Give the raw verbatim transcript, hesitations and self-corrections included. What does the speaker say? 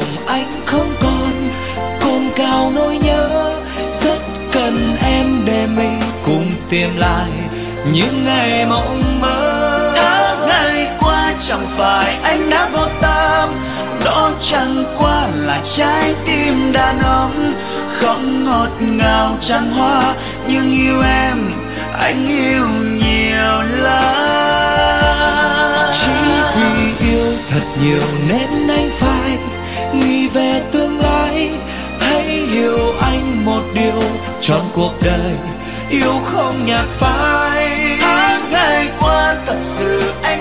lòng anh không còn cồn cào nỗi nhớ, rất cần em để mình cùng tìm lại những ngày mộng mơ. Tháng ngày qua chẳng phải anh đã vô tâm, đó chẳng qua là trái tim đàn ông, không ngọt ngào chẳng hoa nhưng yêu em anh yêu nhiều lắm. Chỉ vì yêu thật nhiều nên anh phải nghĩ về tương lai. Hãy hiểu anh một điều, trọn cuộc đời yêu không nhạt phai. Tháng ngày qua thật sự anh